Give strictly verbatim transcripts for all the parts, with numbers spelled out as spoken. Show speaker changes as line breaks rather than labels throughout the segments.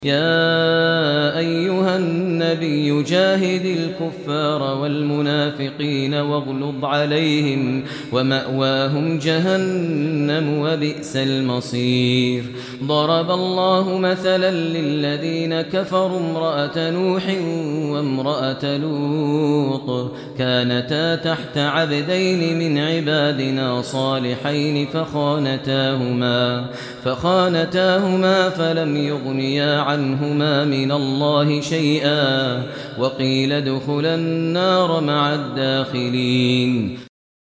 يا أيها النبي جاهد الكفار والمنافقين واغلظ عليهم ومأواهم جهنم وبئس المصير ضرب الله مثلا للذين كفروا امرأة نوح وامرأة لوط كانتا تحت عبدين من عبادنا صالحين فخانتاهما فخانتاهما فلم يغنيا عنهما من الله شيئا وقيل ادخلا النار مع الداخلين۔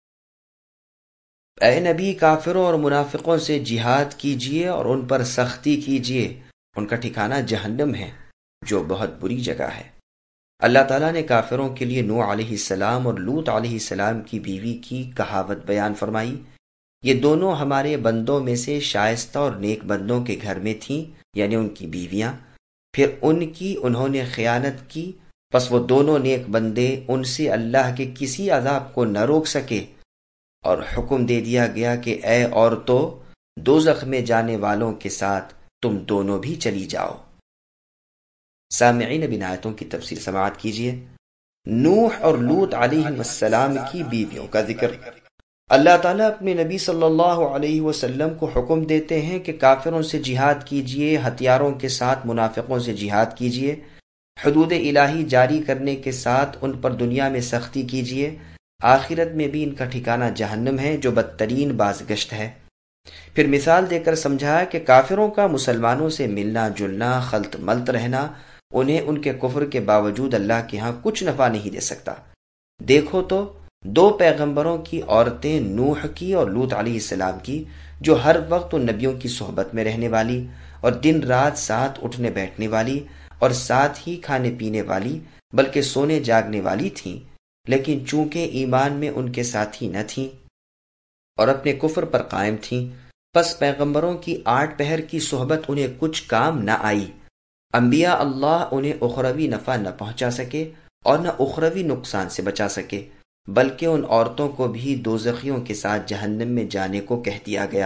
اے نبی، کافروں اور منافقوں سے جہاد کیجیے اور ان پر سختی کیجیے، ان کا ٹھکانہ جہنم ہے جو بہت بری جگہ ہے۔ اللہ تعالیٰ نے کافروں کے لیے نوح علیہ السلام اور لوط علیہ السلام کی بیوی کی کہاوت بیان فرمائی۔ یہ دونوں ہمارے بندوں میں سے شائستہ اور نیک بندوں کے گھر میں تھیں، یعنی ان کی بیویاں، پھر ان کی انہوں نے خیانت کی، پس وہ دونوں نیک بندے ان سے اللہ کے کسی عذاب کو نہ روک سکے، اور حکم دے دیا گیا کہ اے عورتوں، دوزخ میں جانے والوں کے ساتھ تم دونوں بھی چلی جاؤ۔ سامعین، اب ان آیتوں کی تفسیر سماعت کیجیے۔ نوح اور لوط علیہ السلام کی بیویوں کا ذکر۔ اللہ تعالیٰ اپنے نبی صلی اللہ علیہ وسلم کو حکم دیتے ہیں کہ کافروں سے جہاد کیجیے، ہتھیاروں کے ساتھ منافقوں سے جہاد کیجیے، حدود الہی جاری کرنے کے ساتھ ان پر دنیا میں سختی کیجیے، آخرت میں بھی ان کا ٹھکانہ جہنم ہے جو بدترین بازگشت ہے۔ پھر مثال دے کر سمجھایا کہ کافروں کا مسلمانوں سے ملنا جلنا، خلط ملط رہنا انہیں ان کے کفر کے باوجود اللہ کے ہاں کچھ نفع نہیں دے سکتا۔ دیکھو تو دو پیغمبروں کی عورتیں، نوح کی اور لوط علیہ السلام کی، جو ہر وقت ان نبیوں کی صحبت میں رہنے والی اور دن رات ساتھ اٹھنے بیٹھنے والی اور ساتھ ہی کھانے پینے والی بلکہ سونے جاگنے والی تھیں، لیکن چونکہ ایمان میں ان کے ساتھی نہ تھیں اور اپنے کفر پر قائم تھیں، پس پیغمبروں کی آٹھ پہر کی صحبت انہیں کچھ کام نہ آئی۔ انبیاء اللہ انہیں اخروی نفع نہ پہنچا سکے اور نہ اخروی نقصان سے بچا سکے، بلکہ ان عورتوں کو بھی دوزخیوں کے ساتھ جہنم میں جانے کو کہہ دیا گیا۔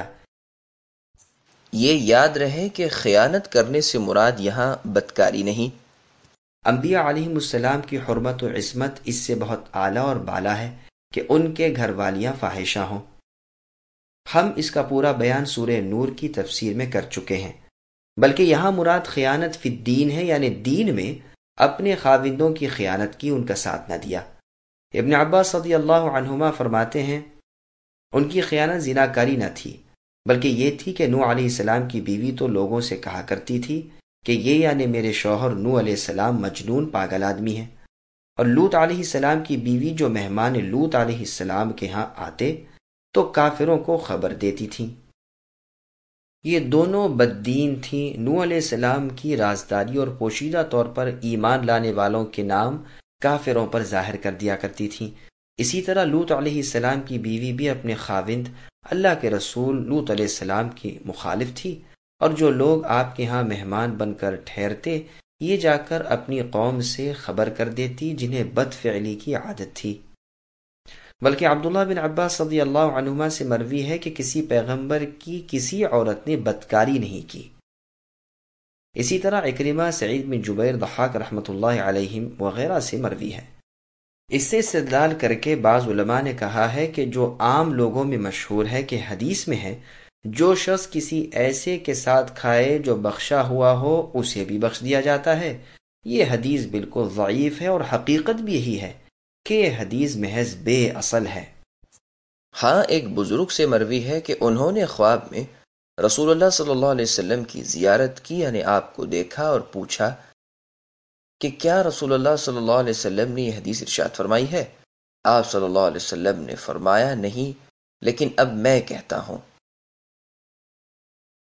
یہ یاد رہے کہ خیانت کرنے سے مراد یہاں بدکاری نہیں۔
انبیاء علیہ السلام کی حرمت و عصمت اس سے بہت اعلیٰ اور بالا ہے کہ ان کے گھر والیاں فاحشہ ہوں۔ ہم اس کا پورا بیان سورہ نور کی تفسیر میں کر چکے ہیں، بلکہ یہاں مراد خیانت فی الدین ہے، یعنی دین میں اپنے خاوندوں کی خیانت کی، ان کا ساتھ نہ دیا۔ ابن عباس رضی اللہ عنہما فرماتے ہیں ان کی خیانت زناکاری نہ تھی، بلکہ یہ تھی کہ نوح علیہ السلام کی بیوی تو لوگوں سے کہا کرتی تھی کہ یہ یعنی میرے شوہر نوح علیہ السلام مجنون پاگل آدمی ہے، اور لوط علیہ السلام کی بیوی جو مہمان لوط علیہ السلام کے ہاں آتے تو کافروں کو خبر دیتی تھیں۔ یہ دونوں بددین تھیں۔ نوح علیہ السلام کی رازداری اور پوشیدہ طور پر ایمان لانے والوں کے نام کافروں پر ظاہر کر دیا کرتی تھیں۔ اسی طرح لوط علیہ السلام کی بیوی بھی اپنے خاوند اللہ کے رسول لوط علیہ السلام کی مخالف تھی، اور جو لوگ آپ کے ہاں مہمان بن کر ٹھہرتے یہ جا کر اپنی قوم سے خبر کر دیتی جنہیں بد فعلی کی عادت تھی۔ بلکہ عبداللہ بن عباس رضی اللہ عنہما سے مروی ہے کہ کسی پیغمبر کی کسی عورت نے بدکاری نہیں کی۔ اسی طرح اکرمہ، سعید بن جبیر، ضحاک رحمۃ اللہ علیہم وغیرہ سے مروی ہے۔ اس سے استدلال کر کے بعض علماء نے کہا ہے کہ جو عام لوگوں میں مشہور ہے کہ حدیث میں ہے جو شخص کسی ایسے کے ساتھ کھائے جو بخشا ہوا ہو اسے بھی بخش دیا جاتا ہے، یہ حدیث بالکل ضعیف ہے، اور حقیقت بھی یہی ہے کہ یہ حدیث محض بے اصل ہے۔
ہاں، ایک بزرگ سے مروی ہے کہ انہوں نے خواب میں رسول اللہ صلی اللہ علیہ وسلم کی زیارت کی، یعنی آپ کو دیکھا اور پوچھا کہ کیا رسول اللہ صلی اللہ علیہ وسلم نے یہ حدیث ارشاد فرمائی ہے؟ آپ صلی اللہ علیہ وسلم نے فرمایا نہیں، لیکن اب میں کہتا ہوں۔